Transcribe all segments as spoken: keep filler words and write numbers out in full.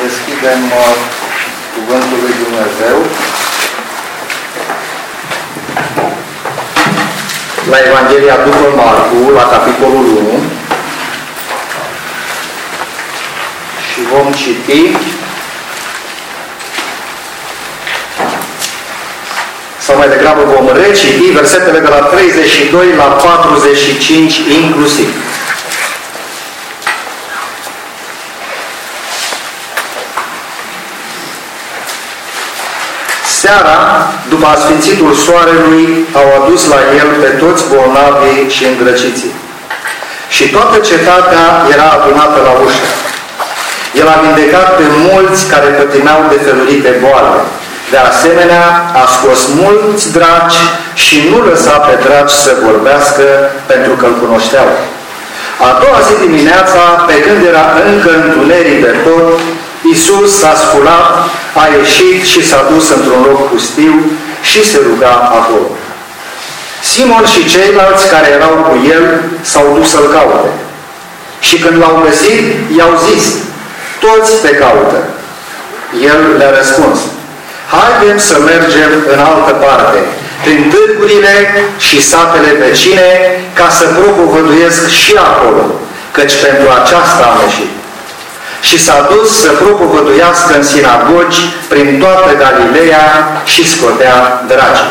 deschidem uh, Cuvântul lui Dumnezeu la Evanghelia după Marcu, la capitolul unu, și vom citi sau mai degrabă vom reciti versetele de la treizeci și doi la patruzeci și cinci inclusiv. Seara, după asfințitul soarelui, au adus la el pe toți bolnavii și îndrăciții. Și toată cetatea era adunată la ușă. El a vindecat pe mulți care pătimeau de felurite boale. De asemenea, a scos mulți draci și nu lăsa pe draci să vorbească, pentru că îl cunoșteau. A doua zi dimineața, pe când era încă întuneric de tot, Iisus s-a sculat, a ieșit și s-a dus într-un loc pustiu și se ruga acolo. Simon și ceilalți care erau cu el s-au dus să-l caute. Și când l-au găsit, i-au zis: toți te caută. El le-a răspuns: haidem să mergem în altă parte, prin târgurile și satele vecine, ca să propovăduiesc și acolo, căci pentru aceasta am ieșit. Și s-a dus să propovăduiască în sinagogi prin toată Galileea și scotea dracii.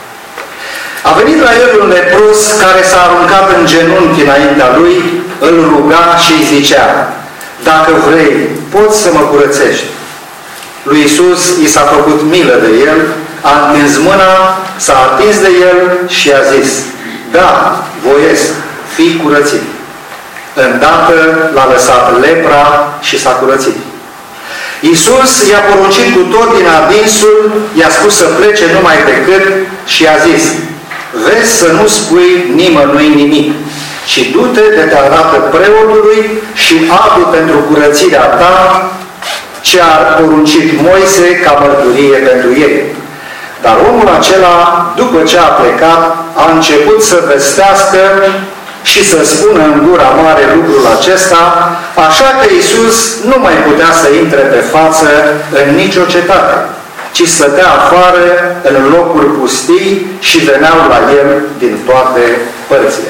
A venit la el un lepros care s-a aruncat în genunchi înaintea lui, îl ruga și îi zicea: dacă vrei, poți să mă curățești. Lui Iisus i s-a făcut milă de el, a întins mâna, s-a atins de el și a zis: da, voiesc, fii curățit. Îndată l-a lăsat lepra și s-a curățit. Iisus i-a poruncit cu tot din adinsul, i-a spus să plece numai decât și i-a zis: vezi să nu spui nimănui nimic, ci du-te de te arată preotului și adu pentru curățirea ta ce a poruncit Moise ca mărturie pentru ei. Dar omul acela, după ce a plecat, a început să vestească și să spună în gura mare lucrul acesta, așa că Iisus nu mai putea să intre pe față în nicio cetate, ci stătea afară în locuri pustii și veneau la el din toate părțile.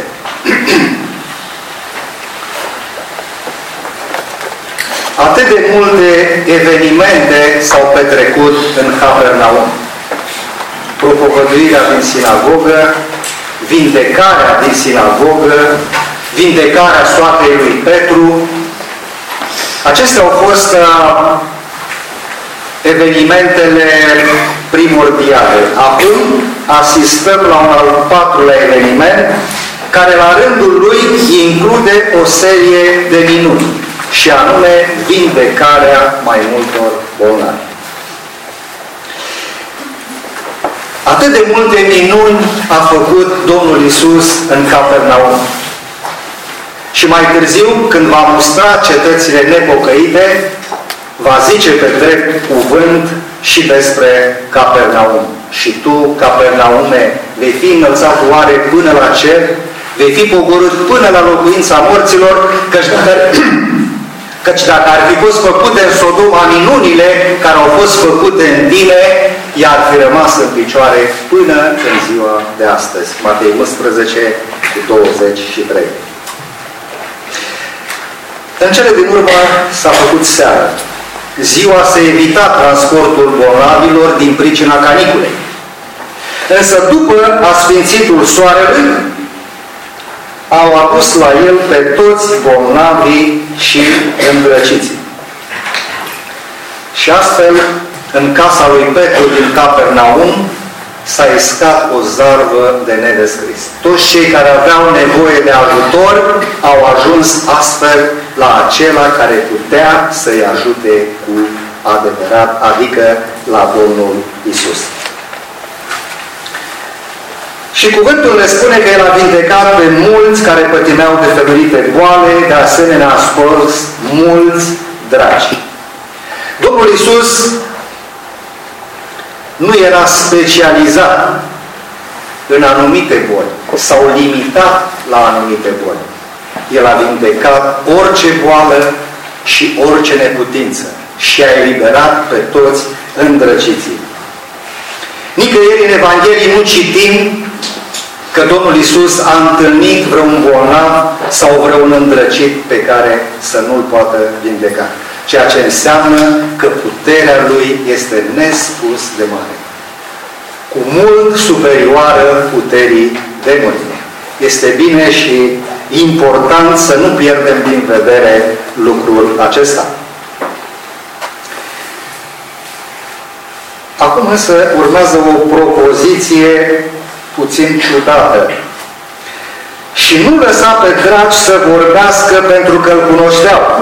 Atât de multe evenimente s-au petrecut în Capernaum. Propovăduirea din sinagogă, vindecarea din sinagogă, vindecarea soacrei lui Petru. Acestea au fost uh, evenimentele primordiale. Acum asistăm la un al patrulea eveniment, care la rândul lui include o serie de minuni, și anume vindecarea mai multor bolnavi. Atât de multe minuni a făcut Domnul Iisus în Capernaum. Și mai târziu, când va mustra cetățile nepocăite, va zice pe drept cuvânt și despre Capernaum. Și tu, Capernaume, vei fi înălțat oare până la cer? Vei fi pogorât până la locuința morților? Căci dacă, căci dacă ar fi fost făcute în Sodoma minunile care au fost făcute în tine, ea ar fi rămas în picioare până în ziua de astăzi. Matei unsprezece, douăzeci și trei. În cele din urmă s-a făcut seară. Ziua se evita transportul bolnavilor din pricina caniculei. Însă după asfințitul soarelui, au adus la el pe toți bolnavii și îndrăciții. Și astfel, în casa lui Petru din Capernaum, s-a iscat o zarvă de nedescris. Toți cei care aveau nevoie de ajutor au ajuns astfel la acela care putea să-i ajute cu adevărat, adică la Domnul Iisus. Și cuvântul ne spune că El a vindecat pe mulți care pătimeau de felurite boale, de asemenea a scos mulți draci. Domnul Iisus nu era specializat în anumite boli sau limitat la anumite boli. El a vindecat orice boală și orice neputință. și a eliberat pe toți îndrăciții. Nicăieri în Evanghelie nu citim că Domnul Iisus a întâlnit vreun bolnav sau vreun îndrăcit pe care să nu-l poată vindeca. Ceea ce înseamnă că puterea Lui este nespus de mare. Cu mult superioară puterii demonilor. Este bine și important să nu pierdem din vedere lucrul acesta. Acum însă urmează o propoziție puțin ciudată. Și nu lăsa pe dragi să vorbească pentru că îl cunoșteau.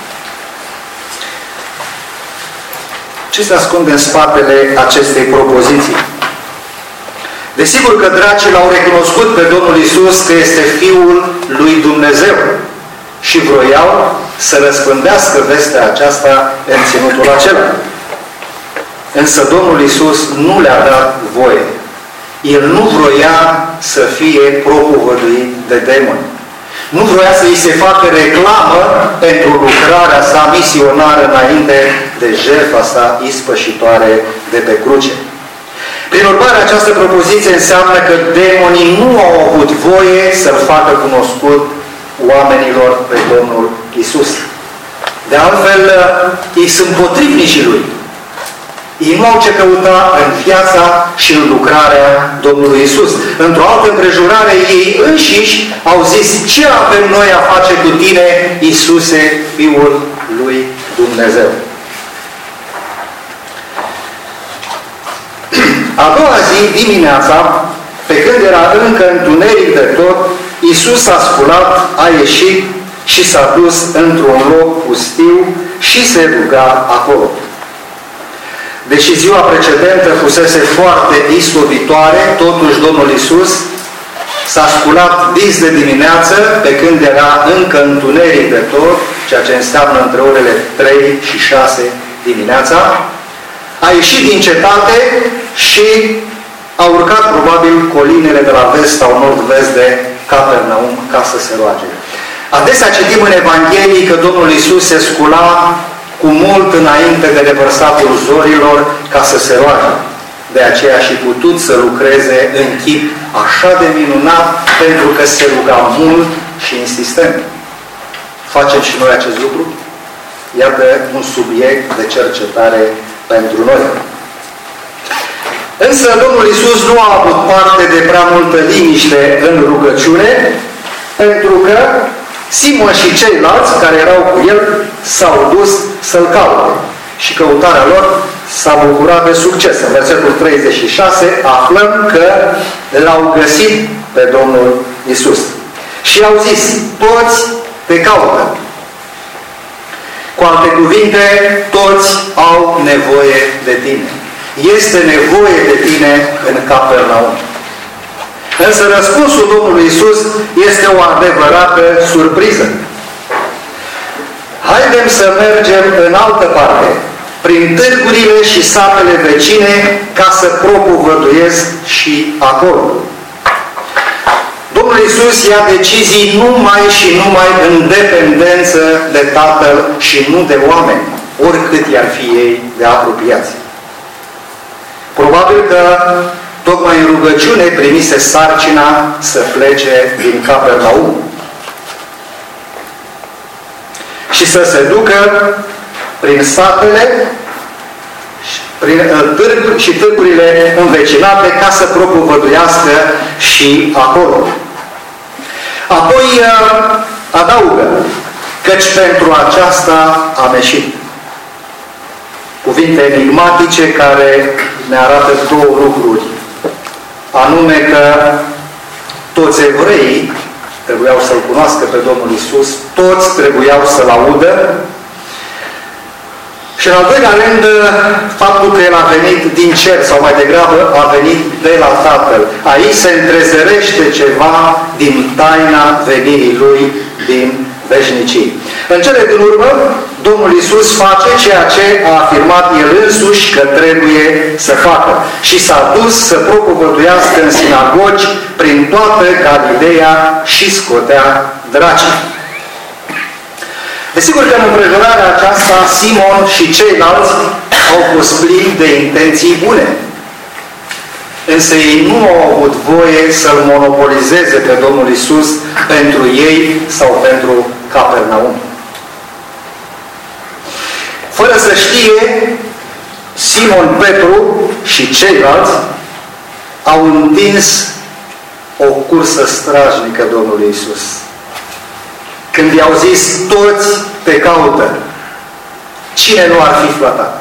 Ce se ascunde în spatele acestei propoziții? Desigur că dracii l-au recunoscut pe Domnul Iisus că este Fiul lui Dumnezeu și vroiau să răspândească vestea aceasta în ținutul acela. Însă Domnul Iisus nu le-a dat voie. El nu vroia să fie propovăduit de demoni. Nu vroia să îi se facă reclamă pentru lucrarea sa misionară înainte de jertfa sa ispășitoare de pe cruce. Prin urmare, această propoziție înseamnă că demonii nu au avut voie să-L facă cunoscut oamenilor pe Domnul Iisus. De altfel, ei sunt potrivnicii Lui. Ei nu au ce căuta în viața și în lucrarea Domnului Iisus. Într-o altă împrejurare, ei înșiși au zis: ce avem noi a face cu tine, Iisuse, Fiul lui Dumnezeu? A doua zi, dimineața, pe când era încă întuneric de tot, Iisus s-a sculat, a ieșit și s-a dus într-un loc pustiu și se ruga acolo. Deși ziua precedentă fusese foarte istovitoare, totuși Domnul Iisus s-a sculat dis de dimineață, pe când era încă întuneric de tot, ceea ce înseamnă între orele trei și șase dimineața, a ieșit din cetate și a urcat probabil colinele de la vest sau nord-vest de Capernaum ca să se roage. Adesea citim în Evanghelie că Domnul Iisus se scula cu mult înainte de revărsatul zorilor ca să se roage. De aceea și putut să lucreze în chip așa de minunat, pentru că se ruga mult și insistent. Facem și noi acest lucru? Iată un subiect de cercetare pentru noi. Însă Domnul Iisus nu a avut parte de prea multă liniște în rugăciune, pentru că Simon și ceilalți care erau cu el s-au dus să-l caute. Și căutarea lor s-a bucurat de succes. În versetul treizeci și șase aflăm că l-au găsit pe Domnul Iisus. Și au zis: toți te caută. Cu alte cuvinte, toți au nevoie de tine. Este nevoie de tine în Capernaum. Însă răspunsul Domnului Iisus este o adevărată surpriză. Haidem să mergem în altă parte, prin târgurile și satele vecine, ca să propovăduiesc și acolo. Domnul Iisus ia decizii numai și numai în dependență de Tatăl și nu de oameni, oricât i-ar fi ei de apropiați. Probabil că tocmai în rugăciune primise sarcina să plece din Capernaum și să se ducă prin satele prin târg și târgurile învecinate ca să propovăduiască și acolo. Apoi adaugă: căci pentru aceasta am ieșit. Cuvinte enigmatice care ne arată două lucruri. Anume că toți evreii trebuiau să-L cunoască pe Domnul Iisus, toți trebuiau să-L audă. Și în al doilea rând, faptul că El a venit din cer, sau mai degrabă a venit de la Tatăl. Aici se întrezărește ceva din taina venirii Lui din veșnicii. În cele din urmă, Domnul Iisus face ceea ce a afirmat El însuși că trebuie să facă. Și s-a dus să propovăduiască în sinagogi prin toată Galileea și scotea dracii. Desigur că în împrejurarea aceasta, Simon și ceilalți au fost plini de intenții bune. Însă ei nu au avut voie să-L monopolizeze pe Domnul Iisus pentru ei sau pentru Capernaum. Fără să știe, Simon Petru și ceilalți au întins o cursă strajnică Domnului Iisus. Când i-au zis, toți te caută, cine nu ar fi flătat?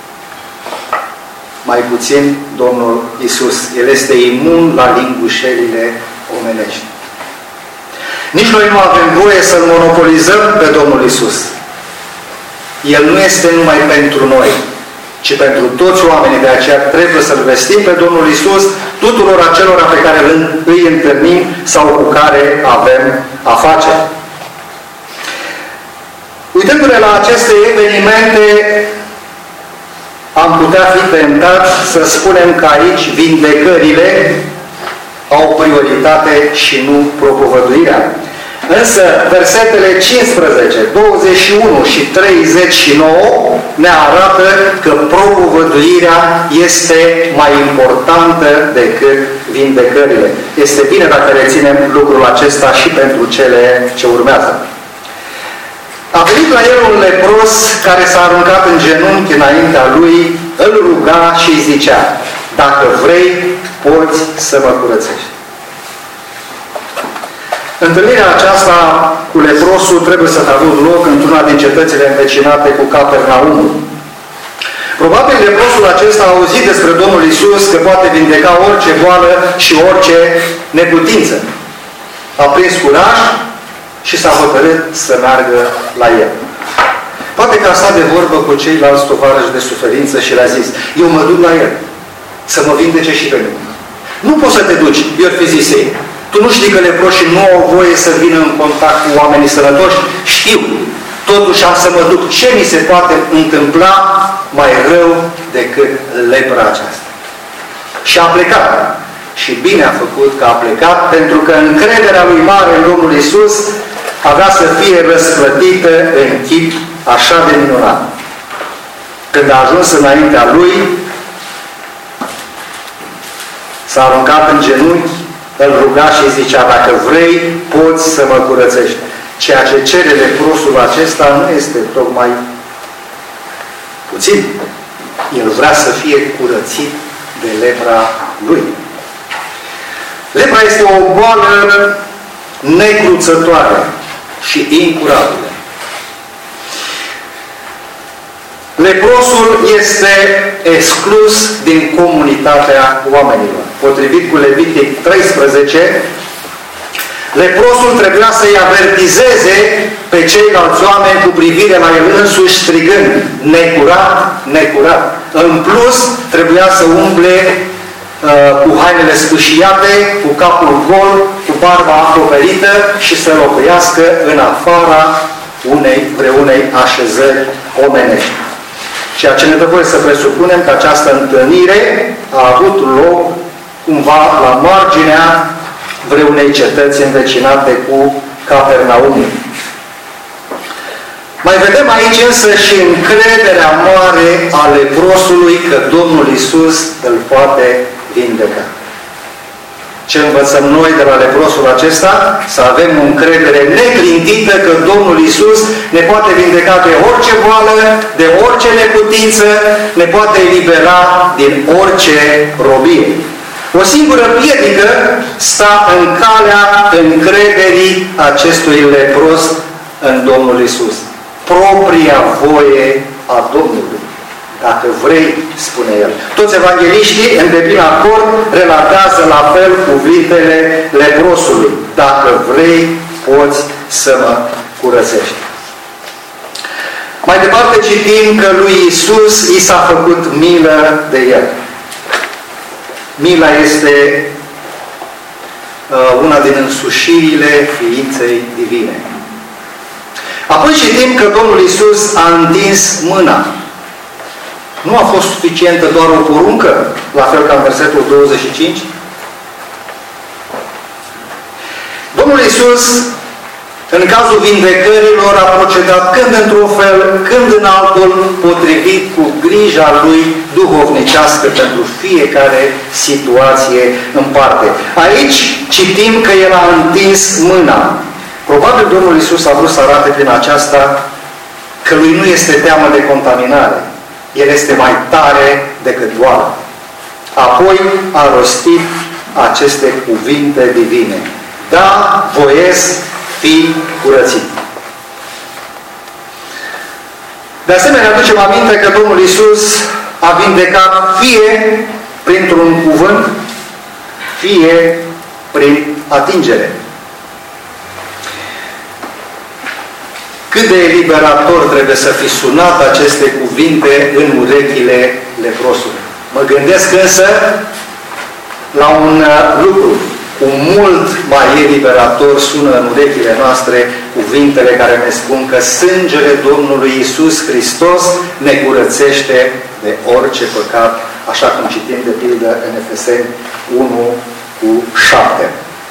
Mai puțin Domnul Iisus. El este imun la lingușelile omenești. Nici noi nu avem voie să-L monopolizăm pe Domnul Iisus. El nu este numai pentru noi, ci pentru toți oamenii. De aceea trebuie să-L vestim pe Domnul Iisus tuturor acelora pe care îi întâlnim sau cu care avem a face. Uitându-ne la aceste evenimente, am putea fi tentați să spunem că aici vindecările au prioritate și nu propovăduirea. Însă, versetele cincisprezece, douăzeci și unu și treizeci și nouă ne arată că propovăduirea este mai importantă decât vindecările. Este bine dacă reținem lucrul acesta și pentru cele ce urmează. A venit la el un lepros care s-a aruncat în genunchi înaintea lui, îl ruga și îi zicea, dacă vrei, poți să mă curățești. Întâlnirea aceasta cu leprosul trebuie să aibă loc într-una din cetățile învecinate cu Capernaum. Probabil leprosul acesta a auzit despre Domnul Iisus că poate vindeca orice boală și orice neputință. A prins curaj și s-a hotărât să meargă la el. Poate că a stat de vorbă cu ceilalți tovarăși de suferință și le-a zis, eu mă duc la el, să mă vindece și pe mine. Nu poți să te duci, i-or fi zis ei. Tu nu știi că leproșii nu au voie să vină în contact cu oamenii sănătoși? Știu. Totuși am să mă duc. Ce mi se poate întâmpla mai rău decât lepra aceasta? Și a plecat. Și bine a făcut că a plecat, pentru că încrederea lui mare în Domnul Iisus avea să fie răsplătită în chip așa de minunat. Când a ajuns înaintea lui, s-a aruncat în genunchi, îl ruga și îi zicea, dacă vrei, poți să mă curățești. Ceea ce cere leprosul acesta nu este tocmai puțin. El vrea să fie curățit de lepra lui. Lepra este o boală necruțătoare și incurabilă. Leprosul este exclus din comunitatea oamenilor. Potrivit cu Levitic treisprezece, leprosul trebuia să-i avertizeze pe ceilalți oameni cu privire la el însuși, strigând, necurat, necurat. În plus, trebuia să umble uh, cu hainele sfâșiate, cu capul gol, cu barba acoperită și să locuiască în afara unei, vreunei așezări omenești. Ceea ce ne dă voie să presupunem că această întâlnire a avut loc cumva la marginea vreunei cetăți învecinate cu Capernaum. Mai vedem aici însă și încrederea mare a leprosului că Domnul Iisus îl poate vindeca. Ce învățăm noi de la leprosul acesta? Să avem o încredere neclintită că Domnul Iisus ne poate vindeca de orice boală, de orice neputință, ne poate elibera din orice robie. O singură piedică sta în calea încrederii acestui lepros în Domnul Iisus. Propria voie a Domnului. Dacă vrei, spune el. Toți evangheliștii, în deplin acord, relatează la fel cuvintele leprosului. Dacă vrei, poți să mă curățești. Mai departe citim că lui Iisus i s-a făcut milă de el. Mila este uh, una din însușirile ființei divine. Apoi citim că Domnul Iisus a întins mâna. Nu a fost suficientă doar o poruncă, la fel ca în versetul douăzeci și cinci? Domnul Iisus În cazul vindecărilor a procedat când într-un fel, când în altul, potrivit cu grija lui duhovnicească pentru fiecare situație în parte. Aici citim că El a întins mâna. Probabil Domnul Iisus a vrut să arate prin aceasta că Lui nu este teamă de contaminare. El este mai tare decât boala. Apoi a rostit aceste cuvinte divine. Da, voiesc fi curățit. De asemenea, aducem aminte că Domnul Iisus a vindecat fie printr-un cuvânt, fie prin atingere. Cât de eliberator trebuie să fi sunat aceste cuvinte în urechile leprosului. Mă gândesc însă la un lucru. Cu mult mai eliberator sună în urechile noastre cuvintele care ne spun că sângele Domnului Iisus Hristos ne curățește de orice păcat, așa cum citim de pildă în Efeseni unu cu șapte.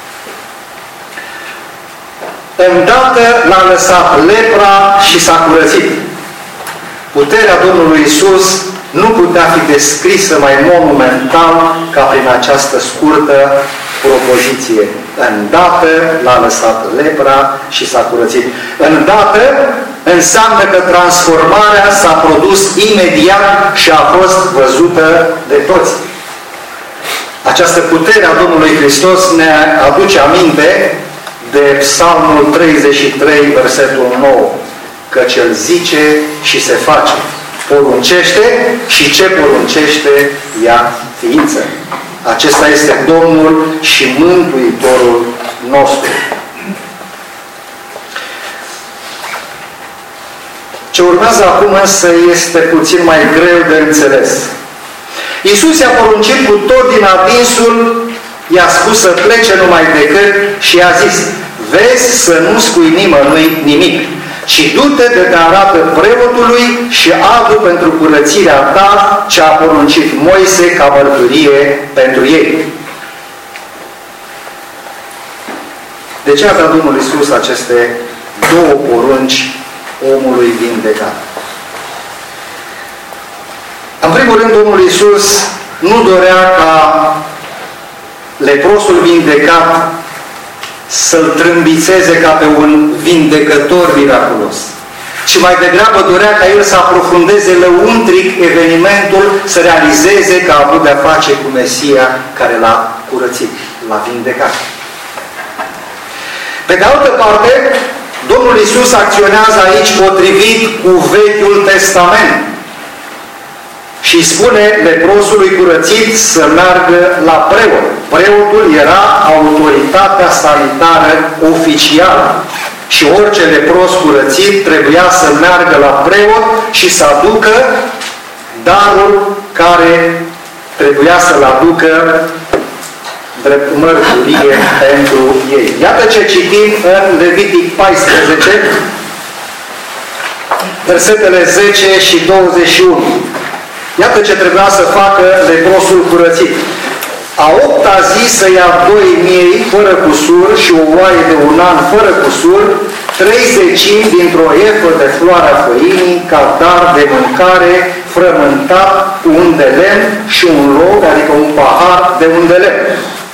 Îndată l-a lăsat lepra și s-a curățit. Puterea Domnului Iisus nu putea fi descrisă mai monumental ca prin această scurtă propoziție. Îndată l-a lăsat lepra și s-a curățit. Îndată înseamnă că transformarea s-a produs imediat și a fost văzută de toți. Această putere a Domnului Hristos ne aduce aminte de Psalmul treizeci și trei, versetul nouă, căci El zice și se face. Poruncește și ce poruncește ia ființă. Acesta este Domnul și Mântuitorul nostru. Ce urmează acum însă este puțin mai greu de înțeles. Iisus i-a poruncit cu tot din adinsul, i-a spus să plece numai decât și i-a zis: vezi să nu spui nimănui nimic, ci du-te de te arată preotului și adu pentru curățirea ta ce a poruncit Moise ca mărturie pentru ei. De ce a dat Domnul Iisus aceste două porunci omului vindecat? În primul rând, Domnul Iisus nu dorea ca leprosul vindecat să-l trâmbițeze ca pe un vindecător miraculos, ci mai degrabă dorea ca el să aprofundeze lăuntric evenimentul, să realizeze că a avut de-a face cu Mesia care l-a curățit, l-a vindecat. Pe de altă parte, Domnul Iisus acționează aici potrivit cu Vechiul Testament și spune leprosului curățit să meargă la preot. Preotul era autoritatea sanitară oficială și orice lepros curățit trebuia să meargă la preot și să aducă darul care trebuia să-l aducă drept mărturie pentru ei. Iată ce citim în Levitic paisprezece, versetele zece și douăzeci și unu. Iată ce trebuia să facă leprosul curățit. A opta zi să ia doi miei fără cusur și o oaie de un an fără cusur, trei zecimi dintr-o efă de floarea făinii ca dar de mâncare frământat cu un de lemn și un log, adică un pahar de un de lemn.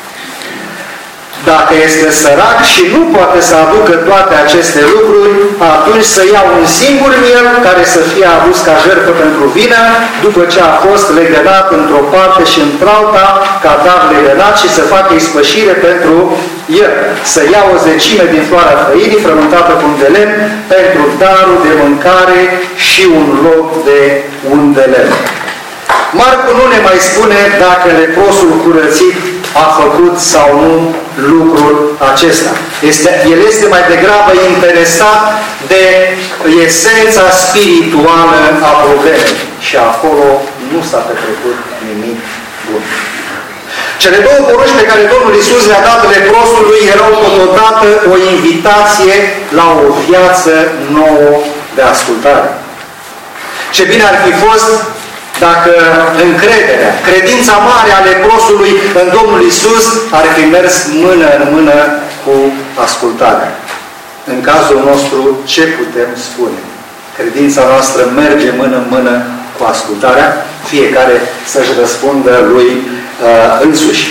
Dacă este sărac și nu poate să aducă toate aceste lucruri, atunci să ia un singur miel care să fie adus ca jertfă pentru vină, după ce a fost legănat într-o parte și într-alta, ca dar legănat, și să facă ispășire pentru el. Să ia o zecime din floarea făinii, frământată cu un de lemn, pentru darul de mâncare și un loc de un de lemn. Marcu nu ne mai spune dacă leprosul curățit a făcut sau nu lucrul acesta. Este, el este mai degrabă interesat de esența spirituală a problemei. Și acolo nu s-a petrecut nimic bun. Cele două porunci pe care Domnul Iisus le-a dat leprosului erau totodată o invitație la o viață nouă de ascultare. Ce bine ar fi fost dacă încrederea, credința mare a leprosului în Domnul Iisus ar fi mers mână în mână cu ascultarea. în cazul nostru, ce putem spune? Credința noastră merge mână în mână cu ascultarea, fiecare să-și răspundă lui uh, însuși.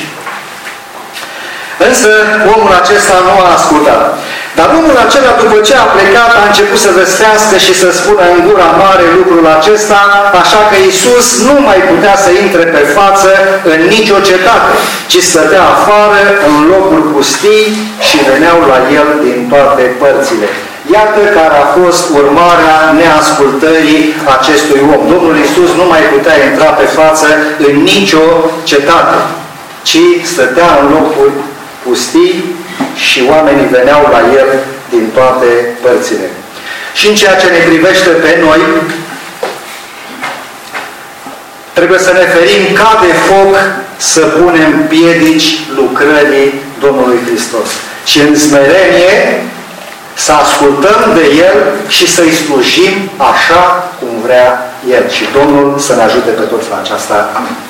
Însă omul acesta nu a ascultat. Dar omul acela, după ce a plecat, a început să vestească și să spună în gura mare lucrul acesta, așa că Iisus nu mai putea să intre pe față în nicio cetate, ci stătea afară în locul pustii și veneau la el din toate părțile. Iată care a fost urmarea neascultării acestui om. Domnul Iisus nu mai putea intra pe față în nicio cetate, ci stătea în locul pustii și oamenii veneau la el din toate părțile. Și în ceea ce ne privește pe noi, trebuie să ne ferim ca de foc să punem piedici lucrării Domnului Hristos. Și în smerenie să ascultăm de El și să-i slujim așa cum vrea El. Și Domnul să ne ajute pe toți la aceasta. Amin.